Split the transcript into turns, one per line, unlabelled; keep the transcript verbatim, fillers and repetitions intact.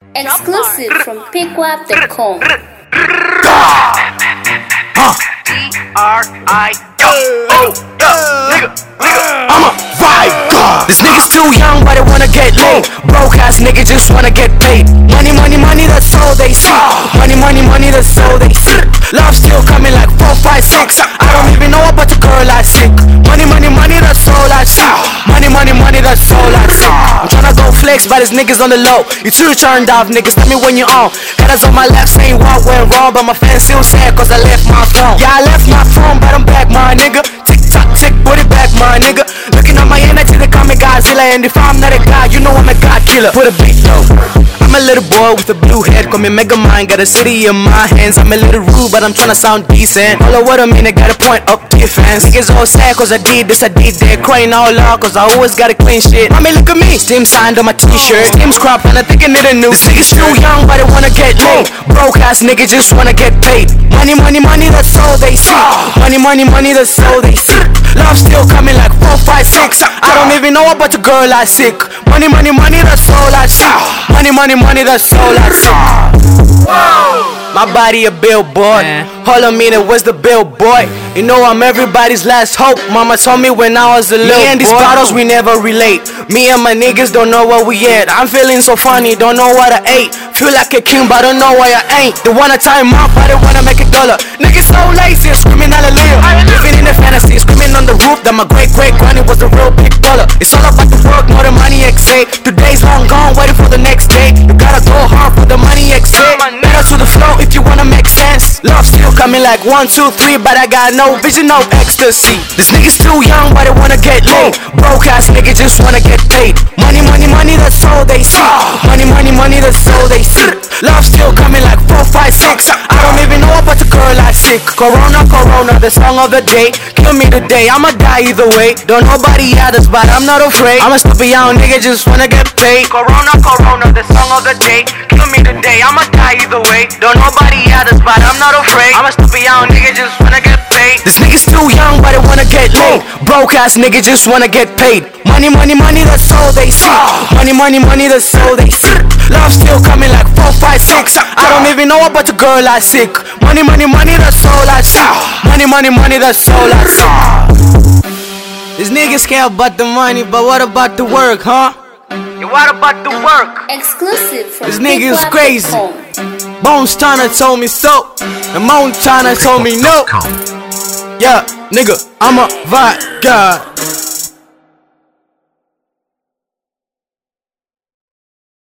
Exclusive from pickwap dot com.
D R I O Nigga, nigga, I'm a vibe god. This nigga's too young, but they wanna get laid. Broke ass nigga just wanna get paid. Money, money, money, that's all they see. Money, money, money, that's all they see. Love still coming like four, five, six. I don't even know about the girl I sick. Money, money, money, that's all I see. Money, money, money, that's all I see. I'm tryna go flex, but this niggas on the low. You too turned off, niggas, tell me when you're on. Guys on my left saying what went wrong, but my fans still sad cause I left my phone. Yeah, I left my phone, but I'm back, my nigga. Tick tock, tick, put it back, my nigga. Looking at my energy, they call me Godzilla. And if I'm not a god, you know I'm a god killer. Put a beat low. I'm a little boy with a blue head, call me Mega Mind. Got a city in my hands. I'm a little rude, but I'm tryna sound decent. All of what I mean, I got a point up to your fans. Niggas all sad cause I did this, I did that. Crying all loud cause I always gotta clean shit. Mommy, look at me, Steam signed on my t-shirt. Steam's crop and I think I need a new. This nigga's too young, but they wanna get laid. Broke ass nigga just wanna get paid. Money, money, money, that's all they see. Money, money, money, that's all they see. Love still coming like four, five, six. I don't even know about the girl I sick. Money, money, money, that's all I see. Money, money, money, that's all I see. My body a billboard. All I mean, it was the billboy. You know I'm everybody's last hope. Mama told me when I was a little boy. Me and these bottles, we never relate. Me and my niggas don't know where we at. I'm feeling so funny, don't know what I ate. Feel like a king, but don't know why I ain't. They wanna time up, but they wanna make a dollar. Niggas so lazy, screaming hallelujah. Living in a fantasy, screaming on the roof that my great great granny was a real big dollar. It's all about the work, more the money, X A. Today's long gone, waiting for the next day. You gotta go hard for the money, X A. Better to the flow if you wanna make sense. Love still coming like one, two, three, but I got no vision, no ecstasy. This nigga's too young, but they wanna get laid. Broke ass nigga just wanna get paid. Money, money, money, that's all they see. Money, money, money, that's all they see. Love still coming like four, five, six. I don't even know about the girl I sick. Corona, Corona, the song of the day. Kill me today, I'ma die either way. Don't nobody at us, but I'm not afraid. I'm a stupid young nigga, just wanna get paid. Corona, Corona, the song of the day. Kill me today, I'ma die either way. Don't nobody at us, but I'm not afraid. I'm a stupid young nigga, just wanna get paid. This nigga's too young, but they wanna get laid. Broke ass nigga, just wanna get paid. Money, money, money, that's all they see. Money, money, money, that's all they see. Love still coming like four, five, six. I don't even know about the girl I sick. Money, money, money, that's all I see. Money, money, money, that's all I see. These niggas care about the money, but what about the work, huh? Yeah, what about the work?
Exclusive from
This nigga is
pickwap dot
crazy.
com.
Bones Tana told me so, and Montana told me no. Yeah, nigga, I'm a vibe god.